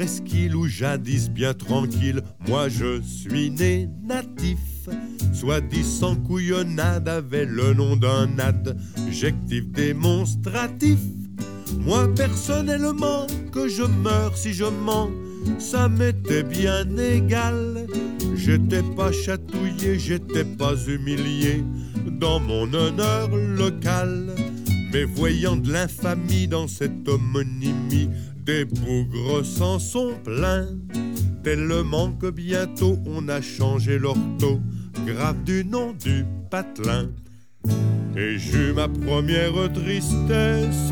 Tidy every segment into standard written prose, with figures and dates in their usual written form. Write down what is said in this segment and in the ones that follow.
presqu'île où jadis bien tranquille, moi je suis né natif. Soit dit sans couillonnade, avait le nom d'un adjectif démonstratif. Moi personnellement, que je meurs si je mens, ça m'était bien égal. J'étais pas chatouillé, j'étais pas humilié dans mon honneur local. Mais voyant de l'infamie dans cette homonymie, des bougres s'en sont pleins, tellement que bientôt on a changé l'orthographe du nom du patelin. Et j'eus ma première tristesse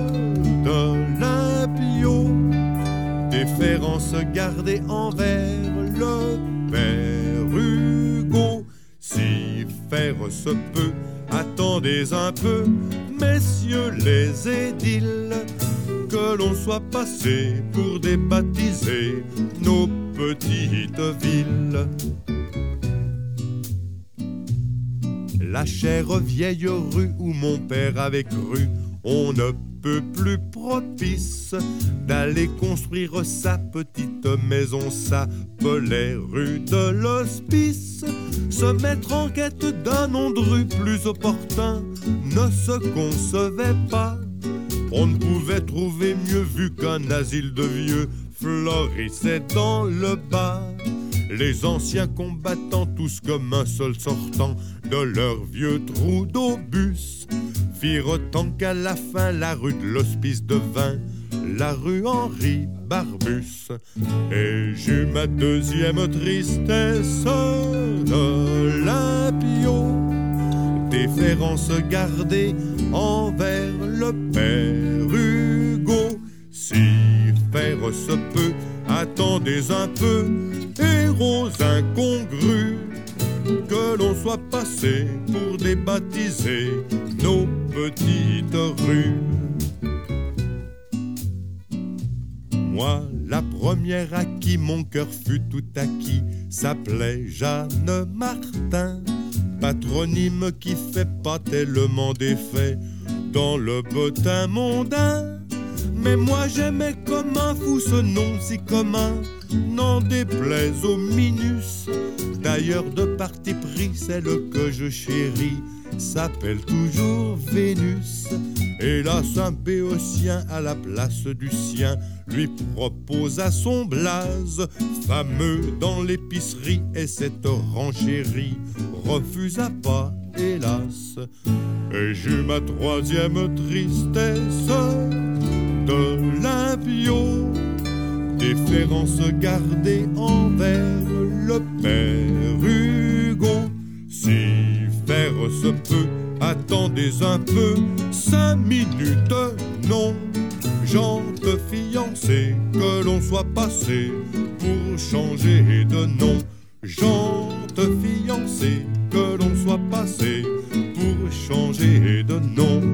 d'Olympio, déférence gardée envers le père Hugo. Si faire se peut, attendez un peu, messieurs les édiles, que l'on soit passé pour débaptiser nos petites villes. La chère vieille rue où mon père avait cru, on ne peut plus propice d'aller construire sa petite maison, s'appelait rue de l'Hospice. Se mettre en quête d'un nom de rue plus opportun ne se concevait pas. On ne pouvait trouver mieux vu qu'un asile de vieux florissait dans le bas. Les anciens combattants, tous comme un seul sortant de leur vieux trou d'obus, firent tant qu'à la fin la rue de l'Hospice devint la rue Henri Barbus. Et j'eus ma deuxième tristesse d'Olympio, déférence gardée envers le père Hugo. Si faire se peut, attendez un peu, héros incongrus, que l'on soit passé pour débaptiser nos petites rues. Moi, la première à qui mon cœur fut tout acquis s'appelait Jeanne Martin, patronyme qui fait pas tellement d'effet dans le bottin mondain. Mais moi j'aimais comme un fou ce nom si commun, n'en déplaise aux minus. D'ailleurs de parti pris, celle que je chéris s'appelle toujours Vénus. Et là un béotien à la place du sien lui proposa son blaze, fameux dans l'épicerie, et cette renchérie refusa pas, hélas. Et j'eus ma troisième tristesse d'Olympio, déférence gardée envers le père Hugo. Si faire se peut, attendez un peu, 5 minutes, non. Jante fiancée, que l'on soit passé pour changer de nom. Jante fiancée, que l'on soit passé pour changer de nom.